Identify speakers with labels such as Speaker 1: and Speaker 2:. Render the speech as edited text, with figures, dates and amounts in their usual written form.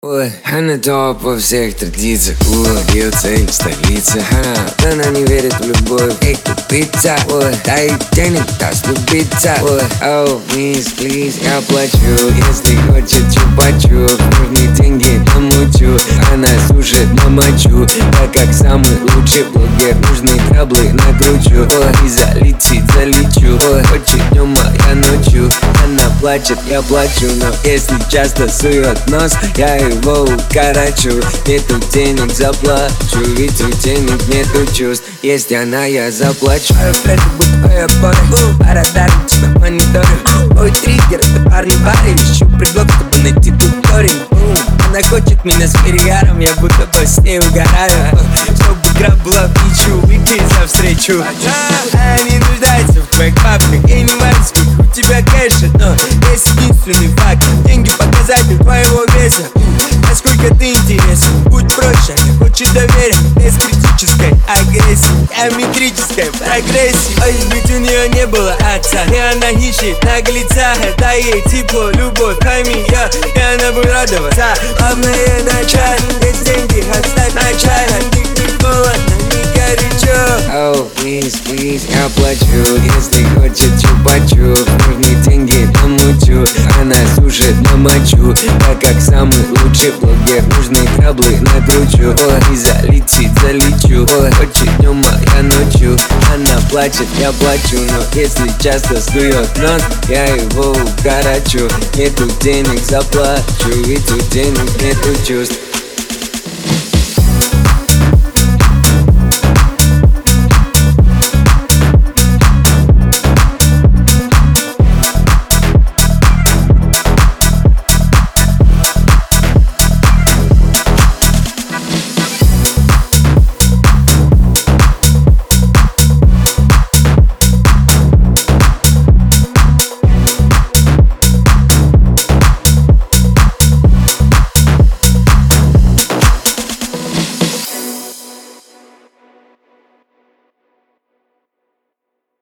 Speaker 1: Ой, она топ во всех традициях. Ее цель столица. Она не верит в любовь. Эй, тупица. Ой, дай денег, даст любиться. Ой, оу, мисс, плиз, я плачу. Если хочет чупа-чуп, нужны деньги, намучу. Она сушит на мочу. Так как самый лучший блогер, нужны траблы накручу. Ой, и залечу. Ой, хочет днем, а я ночью. Она плачет, я плачу. Но если часто сует нос, я его укорочу. Нету денег, заплачу. Ведь у денег нету чувств. Есть она, я заплачу.
Speaker 2: Фредди, будь твоя пора. Пора дарить тебя мониторю. Ой, триггер, это парни парень. Ищу предлог, чтобы найти тут корень. Она хочет меня с перегаром. Я будто бы с ней угораю. Чтобы игра была в ничью, выпей за встречу. Она не нуждается в твоих бабках. И не мать, сколько у тебя кэша. Но есть единственный факт. Деньги показатель твоего веса. Насколько ты интересен, будь проще. Хочет доверия, без критической агрессии, геометрической прогрессии. Ой, ведь у нее не было отца, и она ищет наглеца. Дай ей тепло, любовь, пойми я, и она будет радоваться. Главное начать, есть деньги, оставь на чай. Не холодно, не горячо.
Speaker 1: Оу, плиз, я плачу. Если хочет чупа-чуп, нужны деньги, намучу. Она сушит на мочу. Так как самый лучший блогер, нужны траблы накручу. Ой, и залечу. Ой, хочет днем, а я ночью. Она плачет, я плачу. Но если часто сует нос, я его укорочу. Нету денег, заплачу. Ведь у денег нету чувств.